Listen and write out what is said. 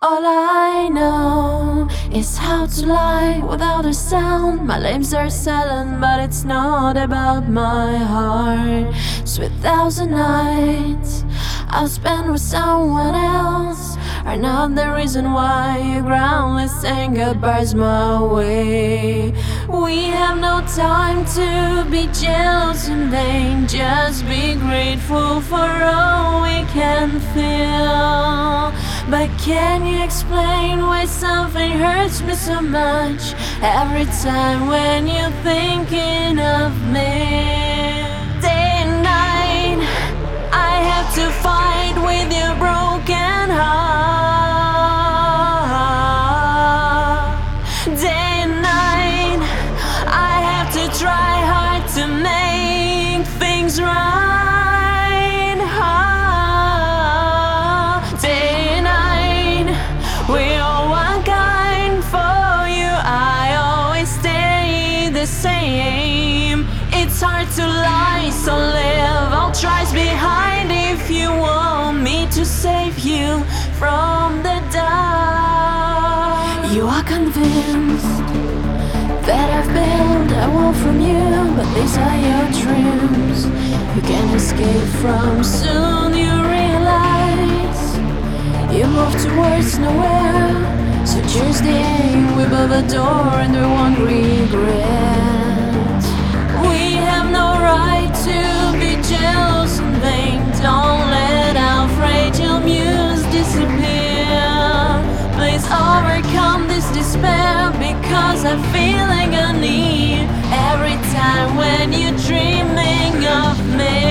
All I know is how to lie without a sound. My lips are silent, but it's not about my heart. Sweet thousand nights I'll spend with someone else are not the reason why you groundless and goodbyes my way. We have no time to be jealous in vain. Just be grateful for all we can feel. But can you explain why something hurts me so much every time when you're thinking of me? Day and night I have to fight with your broken heart. Day and night I have to try hard to make things right. We are one kind for you. I always stay the same. It's hard to lie, so leave all tries behind if you want me to save you from the dark. You are convinced that I've built a wall from you, but these are your dreams you can't escape from. Soon you realize you move towards nowhere, so choose the aim. We build a door and we won't regret. We have no right to be jealous in vain. Don't let our fragile muse disappear. Please overcome this despair, because I'm feeling a need every time when you're dreaming of me.